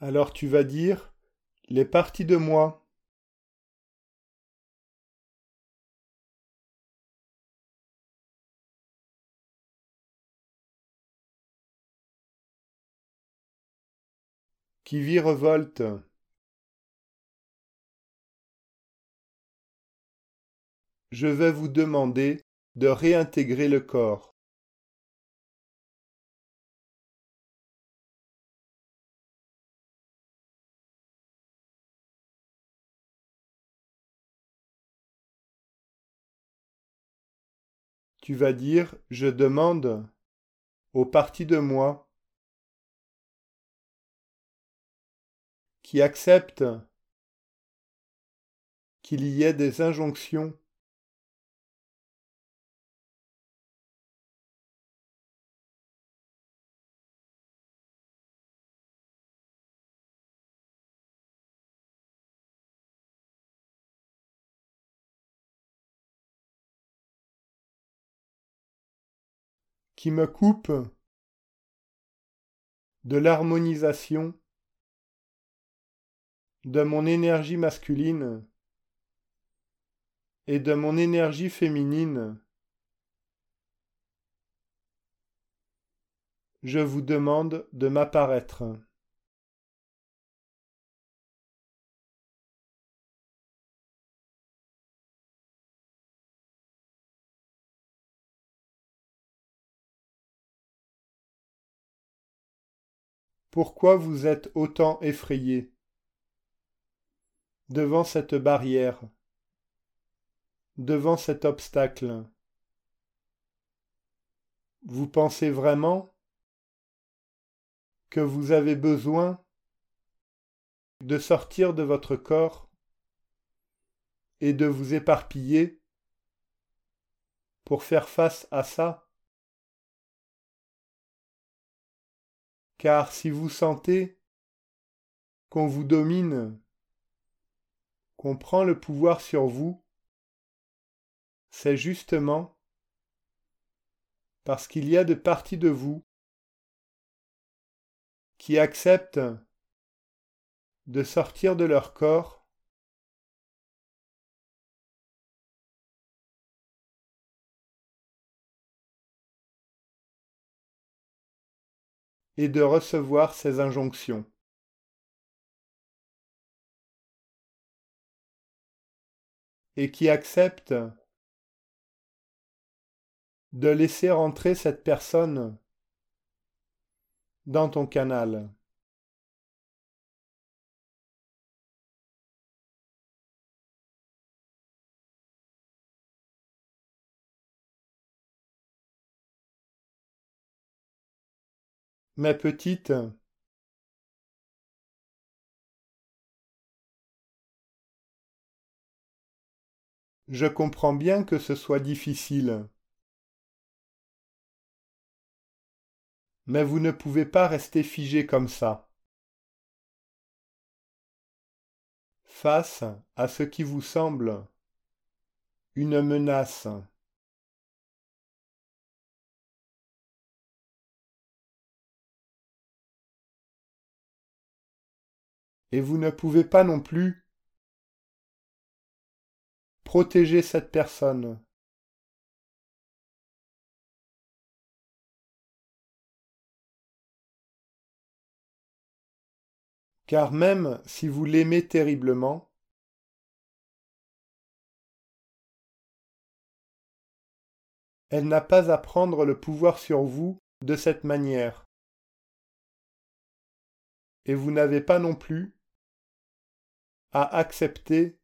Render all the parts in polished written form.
Alors tu vas dire les parties de moi qui virevoltent. Je vais vous demander de réintégrer le corps. Tu vas dire je demande aux parties de moi qui acceptent qu'il y ait des injonctions qui me coupent de l'harmonisation de mon énergie masculine et de mon énergie féminine. Je vous demande de m'apparaître. Pourquoi vous êtes autant effrayé devant cette barrière, devant cet obstacle? Vous pensez vraiment que vous avez besoin de sortir de votre corps et de vous éparpiller pour faire face à ça? Car si vous sentez qu'on vous domine, qu'on prend le pouvoir sur vous, c'est justement parce qu'il y a de parties de vous qui acceptent de sortir de leur corps et de recevoir ces injonctions, et qui acceptent de laisser rentrer cette personne dans ton canal. Mais petite, je comprends bien que ce soit difficile, mais vous ne pouvez pas rester figé comme ça, face à ce qui vous semble une menace. Et vous ne pouvez pas non plus protéger cette personne. Car même si vous l'aimez terriblement, elle n'a pas à prendre le pouvoir sur vous de cette manière. Et vous n'avez pas non plus à accepter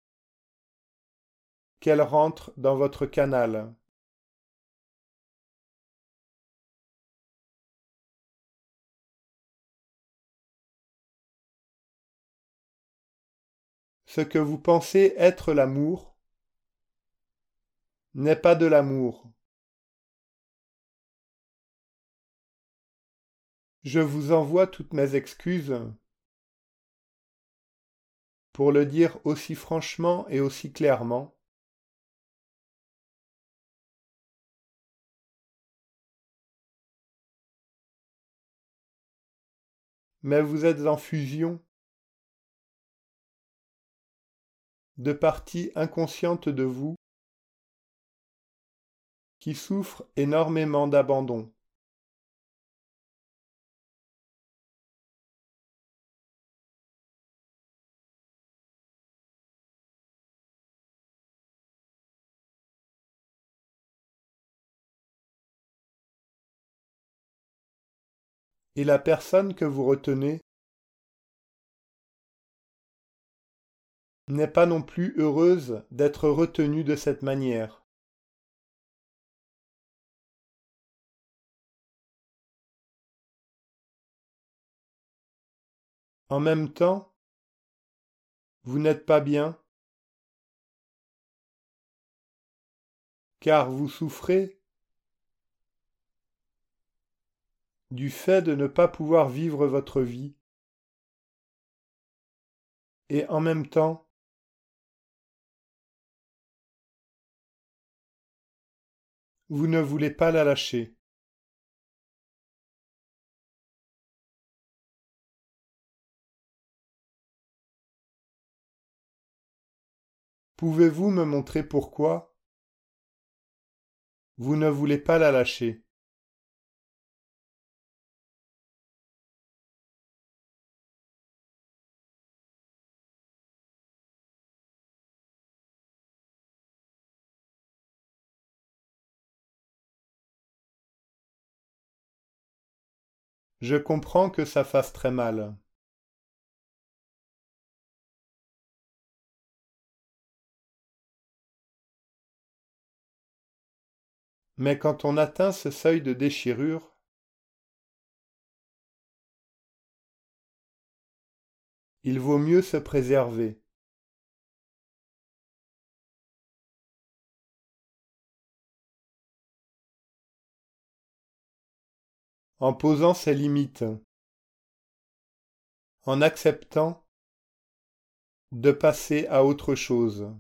qu'elle rentre dans votre canal. Ce que vous pensez être l'amour n'est pas de l'amour. Je vous envoie toutes mes excuses pour le dire aussi franchement et aussi clairement. mais vous êtes en fusion de parties inconscientes de vous qui souffrent énormément d'abandon. Et la personne que vous retenez n'est pas non plus heureuse d'être retenue de cette manière. En même temps, vous n'êtes pas bien, car vous souffrez du fait de ne pas pouvoir vivre votre vie, et en même temps, vous ne voulez pas la lâcher. Pouvez-vous me montrer pourquoi vous ne voulez pas la lâcher? Je comprends que ça fasse très mal. Mais quand on atteint ce seuil de déchirure, il vaut mieux se préserver. En posant ses limites, en acceptant de passer à autre chose.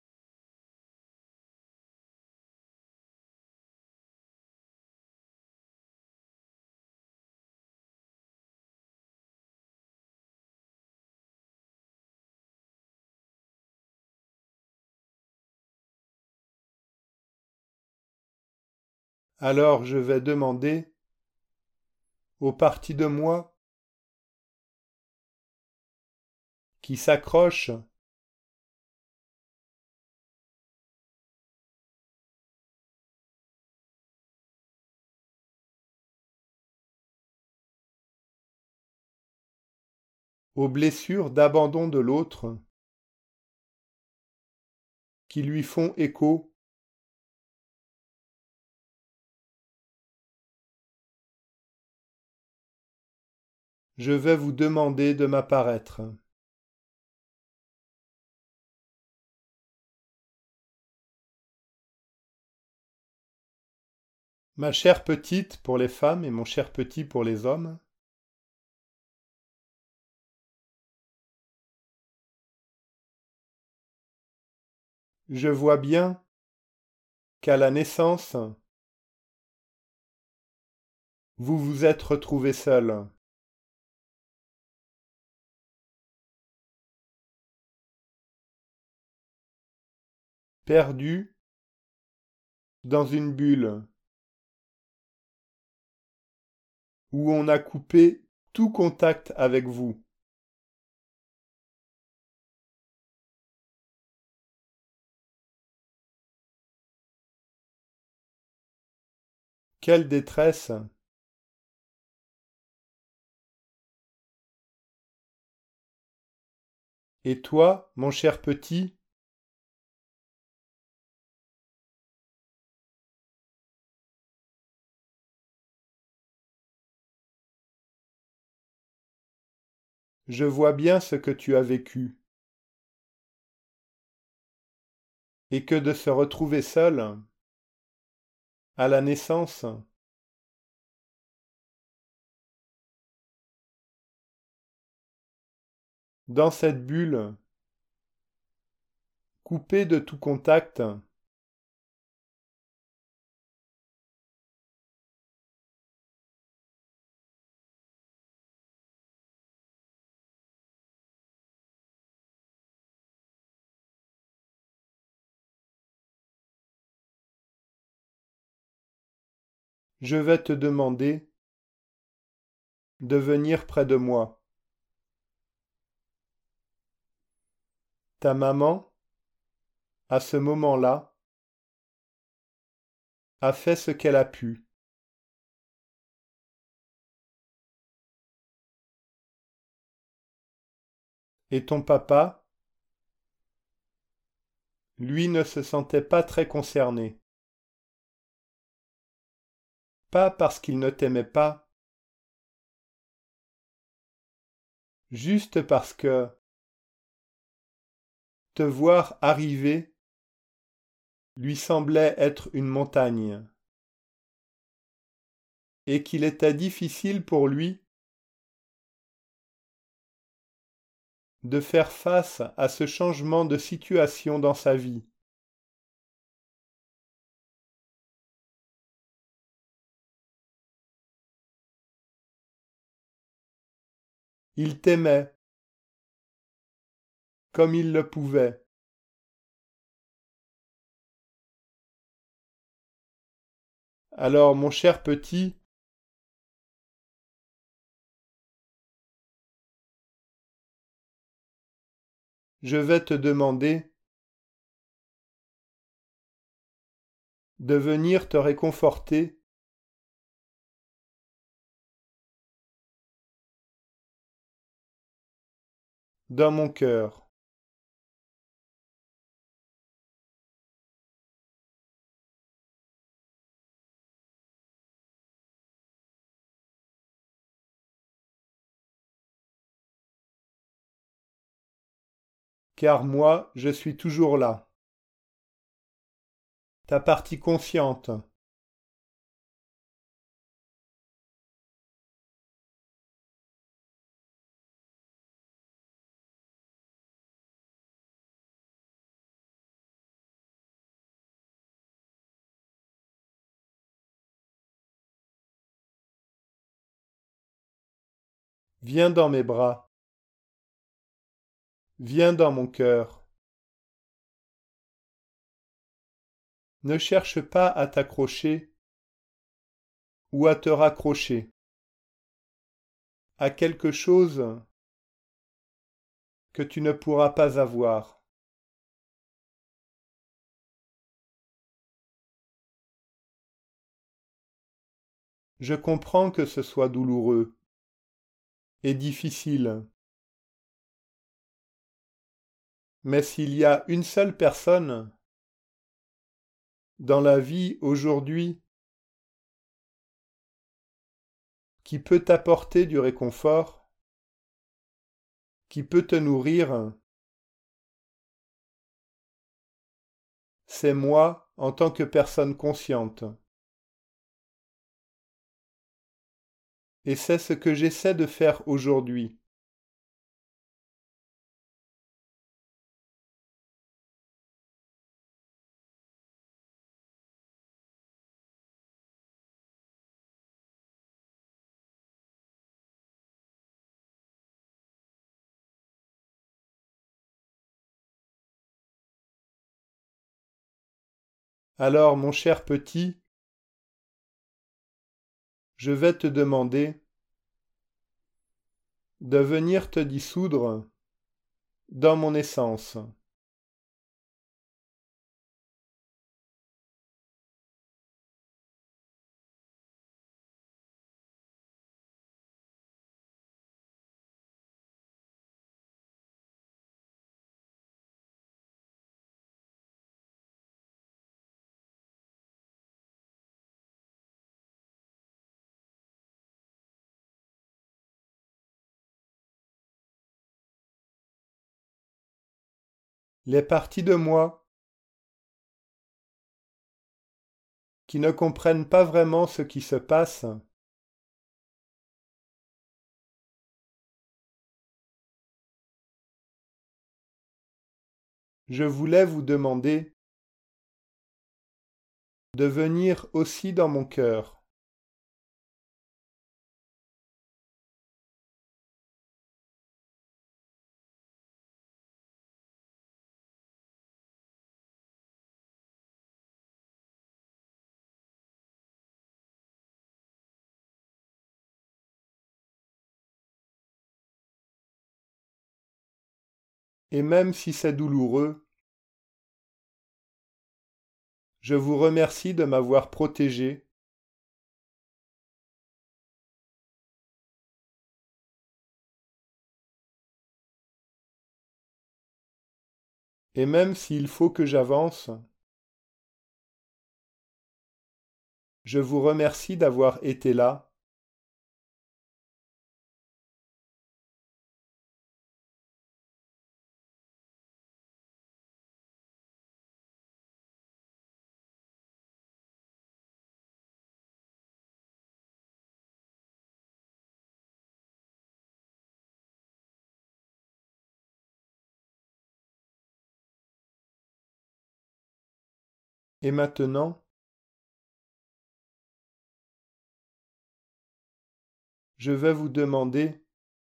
Alors je vais demander aux parties de moi qui s'accrochent aux blessures d'abandon de l'autre, qui lui font écho, je vais vous demander de m'apparaître. Ma chère petite pour les femmes et mon cher petit pour les hommes, je vois bien qu'à la naissance, vous vous êtes retrouvés seul, perdu dans une bulle où on a coupé tout contact avec vous. Quelle détresse! Et toi, mon cher petit, je vois bien ce que tu as vécu, et que de se retrouver seul, à la naissance, dans cette bulle, coupé de tout contact, Je vais te demander de venir près de moi. Ta maman, à ce moment-là, a fait ce qu'elle a pu. Et ton papa, lui, ne se sentait pas très concerné. Pas parce qu'il ne t'aimait pas, juste parce que te voir arriver lui semblait être une montagne, et qu'il était difficile pour lui de faire face à ce changement de situation dans sa vie. Il t'aimait comme il le pouvait. Alors, mon cher petit, je vais te demander de venir te réconforter dans mon cœur. Car moi, je suis toujours là. Ta partie consciente. Viens dans mes bras. Viens dans mon cœur. Ne cherche pas à t'accrocher ou à te raccrocher à quelque chose que tu ne pourras pas avoir. Je comprends que ce soit douloureux et difficile, mais s'il y a une seule personne dans la vie aujourd'hui qui peut t'apporter du réconfort, qui peut te nourrir, c'est moi en tant que personne consciente. Et c'est ce que j'essaie de faire aujourd'hui. Alors, mon cher petit, je vais te demander de venir te dissoudre dans mon essence. Les parties de moi qui ne comprennent pas vraiment ce qui se passe, je voulais vous demander de venir aussi dans mon cœur. Et même si c'est douloureux, je vous remercie de m'avoir protégé. Et même s'il faut que j'avance, je vous remercie d'avoir été là. Et maintenant, je vais vous demander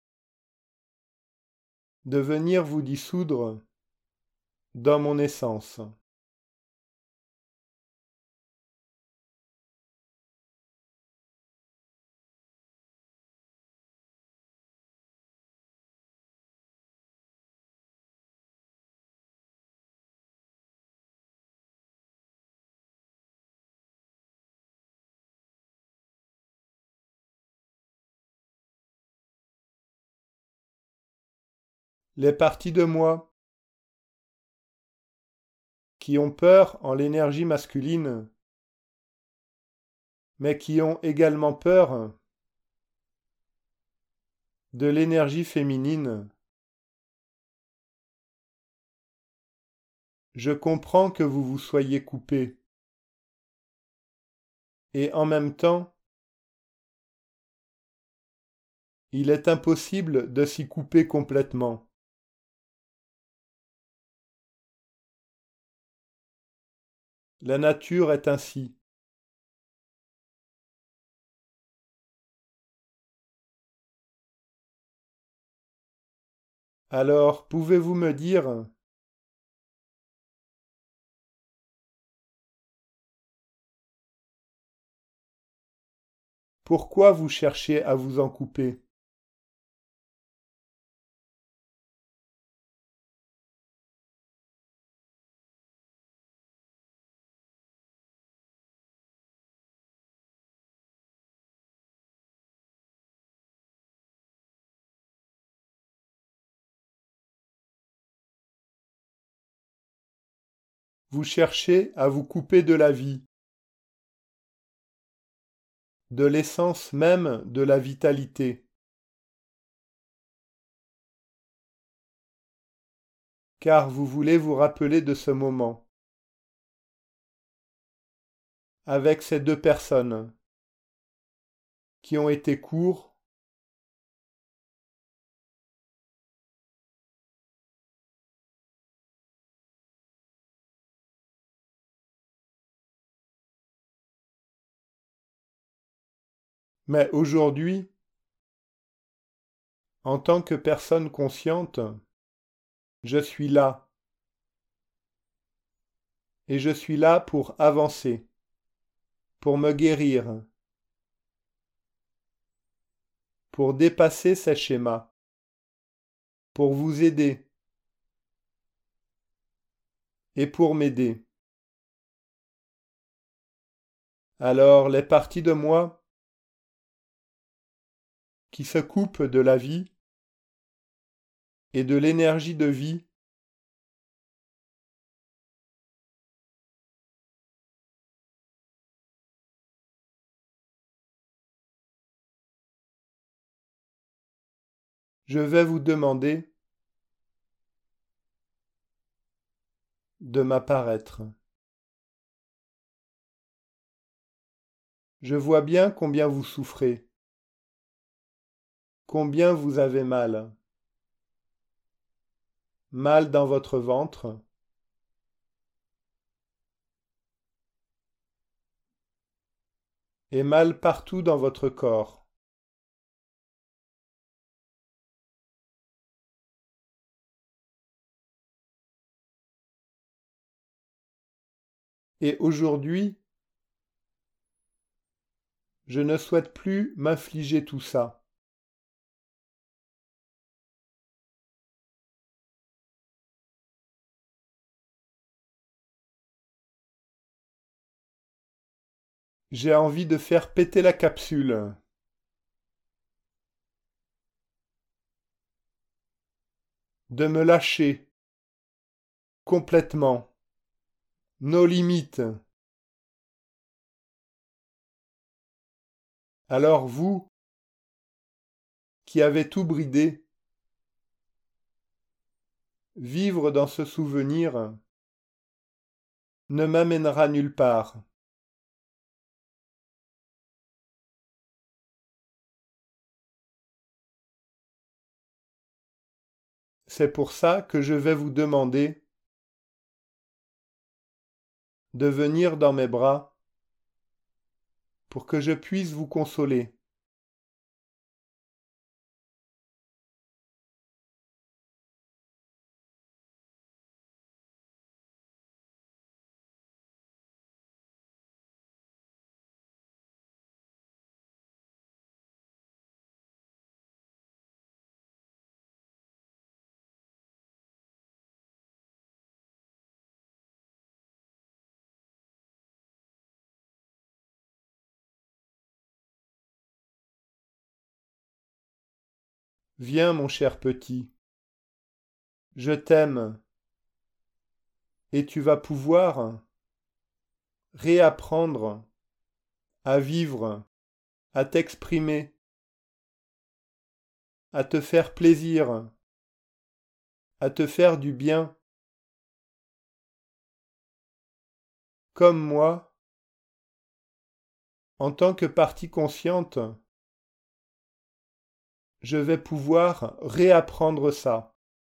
de venir vous dissoudre dans mon essence. Les parties de moi qui ont peur en l'énergie masculine, mais qui ont également peur de l'énergie féminine. Je comprends que vous vous soyez coupé. Et en même temps, il est impossible de s'y couper complètement. La nature est ainsi. Alors, pouvez-vous me dire pourquoi vous cherchez à vous en couper? Vous cherchez à vous couper de la vie, de l'essence même de la vitalité, car vous voulez vous rappeler de ce moment, avec ces deux personnes qui ont été courts, mais aujourd'hui, en tant que personne consciente, je suis là, et je suis là pour avancer, pour me guérir, pour dépasser ces schémas, pour vous aider et pour m'aider. Alors les parties de moi qui se coupent de la vie et de l'énergie de vie, je vais vous demander de m'apparaître. Je vois bien combien vous souffrez, combien vous avez mal. Mal dans votre ventre, et mal partout dans votre corps. Et aujourd'hui, je ne souhaite plus m'infliger tout ça. J'ai envie de faire péter la capsule. De me lâcher. Complètement. Nos limites. Alors vous, qui avez tout bridé, vivre dans ce souvenir ne m'amènera nulle part. C'est pour ça que je vais vous demander de venir dans mes bras pour que je puisse vous consoler. Viens, mon cher petit, je t'aime, et tu vas pouvoir réapprendre à vivre, à t'exprimer, à te faire plaisir, à te faire du bien. Comme moi, en tant que partie consciente, je vais pouvoir réapprendre ça.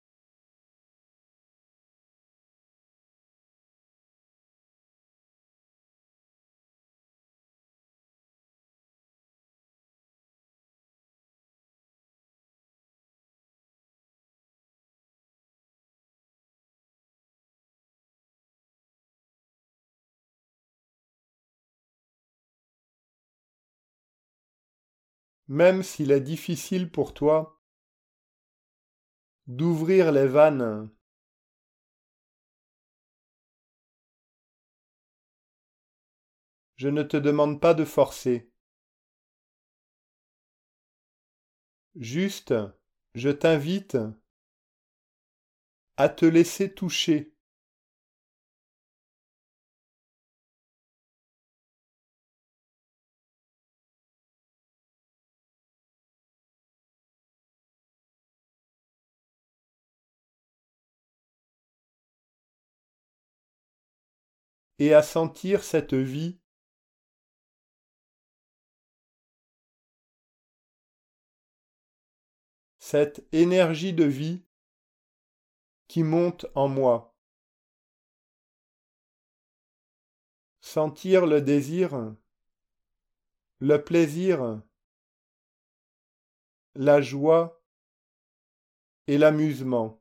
Même s'il est difficile pour toi d'ouvrir les vannes, je ne te demande pas de forcer. Juste, je t'invite à te laisser toucher. Et à sentir cette vie, cette énergie de vie qui monte en moi. Sentir le désir, le plaisir, la joie et l'amusement.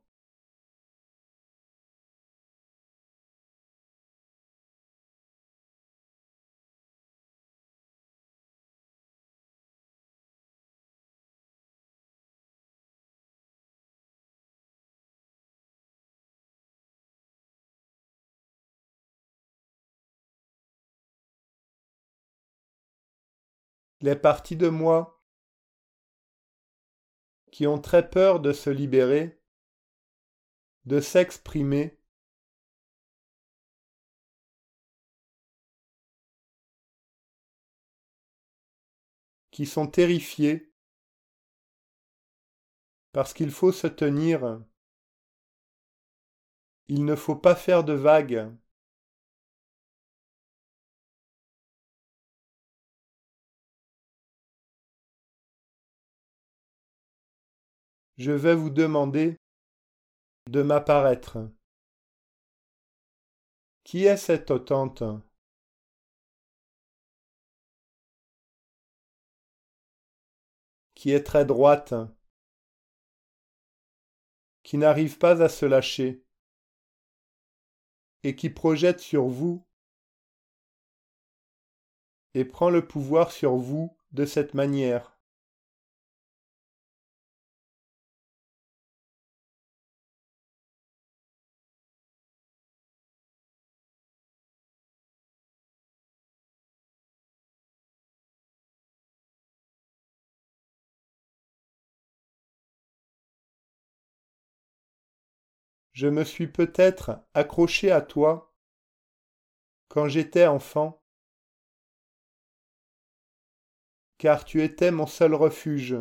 Les parties de moi qui ont très peur de se libérer, de s'exprimer, qui sont terrifiées parce qu'il faut se tenir, il ne faut pas faire de vagues. Je vais vous demander de m'apparaître. Qui est cette otante qui est très droite, qui n'arrive pas à se lâcher et qui projette sur vous et prend le pouvoir sur vous de cette manière? Je me suis peut-être accroché à toi quand j'étais enfant, car tu étais mon seul refuge.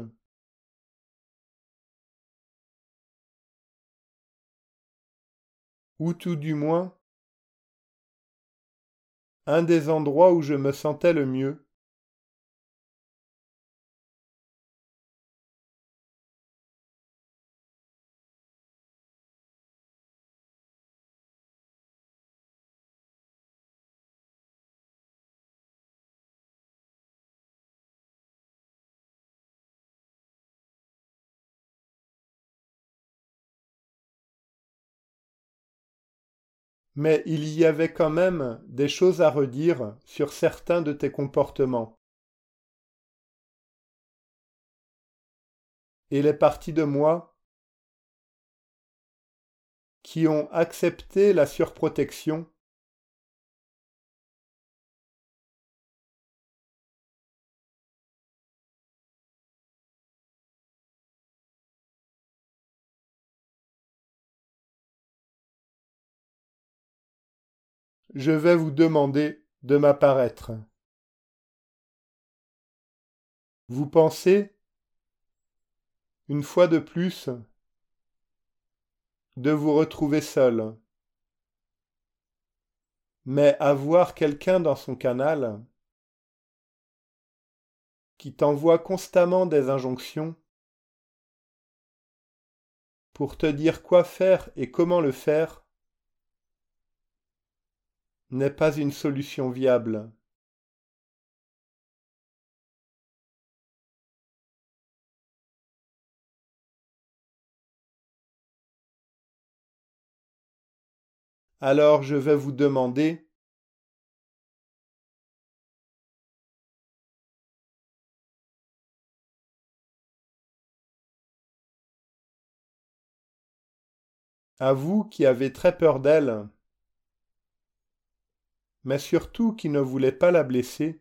Ou tout du moins, un des endroits où je me sentais le mieux. Mais il y avait quand même des choses à redire sur certains de tes comportements. Et les parties de moi qui ont accepté la surprotection, je vais vous demander de m'apparaître. Vous pensez, une fois de plus, de vous retrouver seul. Mais avoir quelqu'un dans son canal qui t'envoie constamment des injonctions pour te dire quoi faire et comment le faire n'est pas une solution viable. Alors je vais vous demander à vous qui avez très peur d'elle, mais surtout qui ne voulez pas la blesser,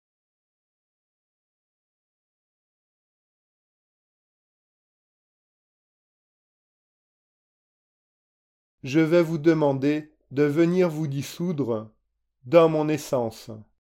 je vais vous demander de venir vous dissoudre dans mon essence.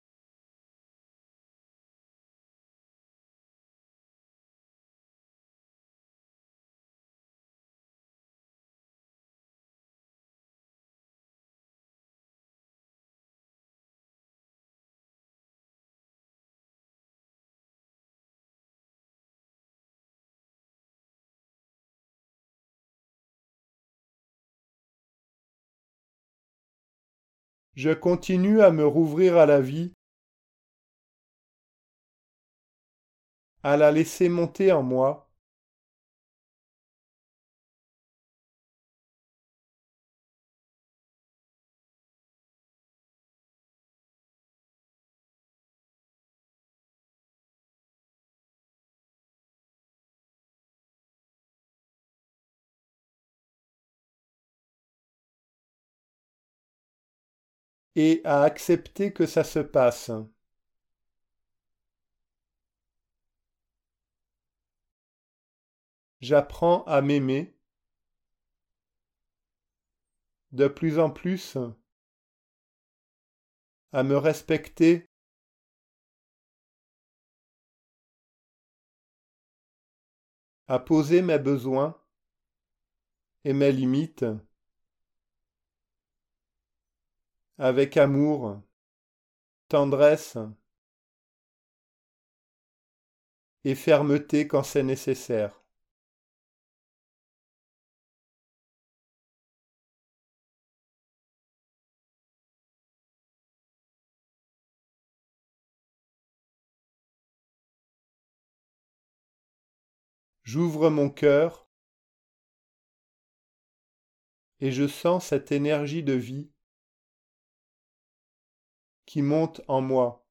Je continue à me rouvrir à la vie, à la laisser monter en moi, et à accepter que ça se passe. J'apprends à m'aimer de plus en plus, à me respecter, à poser mes besoins et mes limites avec amour, tendresse et fermeté quand c'est nécessaire. J'ouvre mon cœur et je sens cette énergie de vie qui monte en moi.